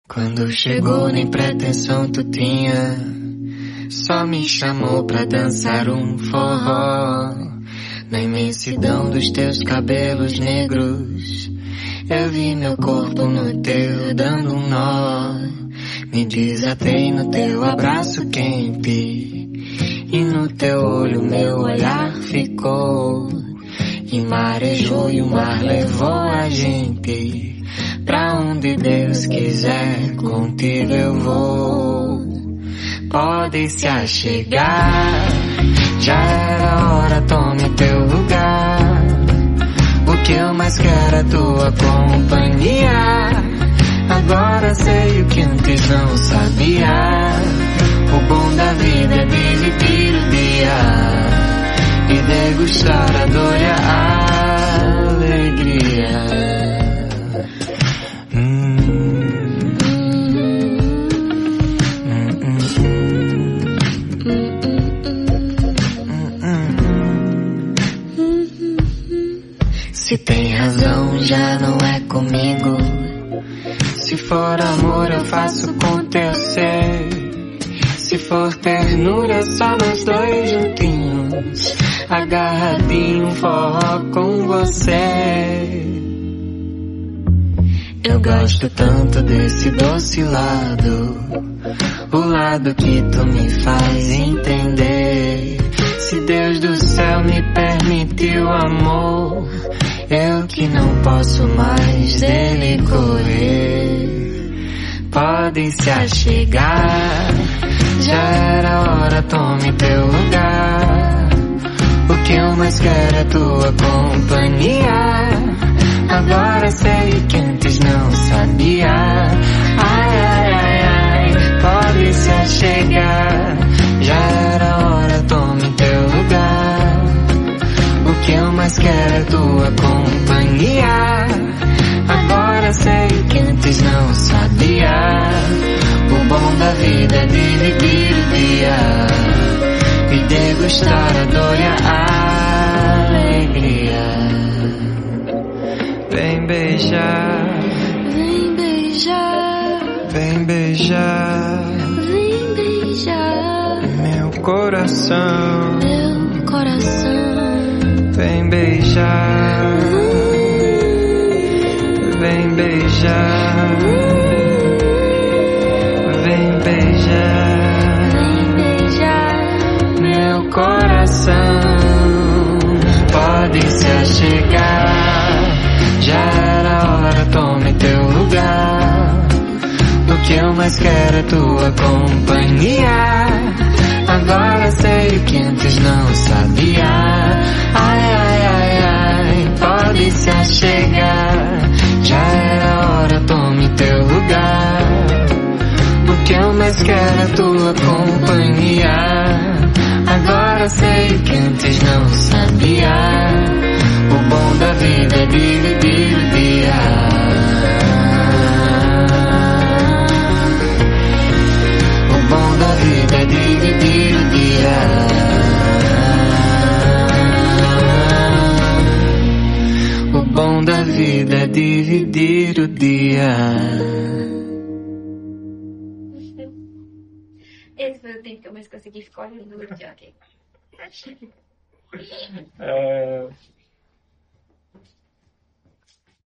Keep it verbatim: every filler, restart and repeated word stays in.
Quando chegou nem pretensão tu tinha, só me chamou pra dançar um forró. Na imensidão dos teus cabelos negros, eu vi meu corpo no teu dando um nó. Me desatei no teu abraço quente, e no teu olho meu olhar ficou. E marejou e o mar levou a gente pra onde Deus quiser, contigo eu vou. Pode se achegar, já era hora, tome teu lugar. O que eu mais quero é tua companhia. Agora sei o que antes não sabia. O bom da vida é dividir o dia e degustar a dor e a alegria. Se tem razão, já não é comigo. Se for amor, eu faço com teu ser. Se for ternura, só nós dois juntinhos, agarradinho, forró com você. Eu gosto tanto desse doce lado, o lado que tu me faz entender. Se Deus do céu me permitiu amor, eu que não posso mais dele correr. Pode se achegar, já era hora, tome teu lugar. O que eu mais quero é tua companhia. Agora sei que antes não sabia. Ai, ai, ai, ai, pode se achegar, já era hora, tome teu lugar. O que eu mais quero é tua companhia. Agora sei que antes não sabia. O bom da vida é dividir o dia e degustar a dor e a alegria. Vem beijar, vem beijar, vem beijar, vem beijar meu coração, meu coração. Vem beijar, vem beijar, vem beijar, vem beijar meu coração. Pode se achegar, já era hora, tome teu lugar. O que eu mais quero é tua companhia. Agora sei o que antes não sabia. Ai, ai, ai, ai, pode se achegar, já era hora, tome teu lugar. O que eu mais quero é tua companhia. Agora sei o que antes não sabia. O bom da vida é dividir o dia. O bom da vida é dividir o dia. O bom da vida é dividir o dia. Esse foi o tempo que eu mais consegui ficar olhando o videogame. É...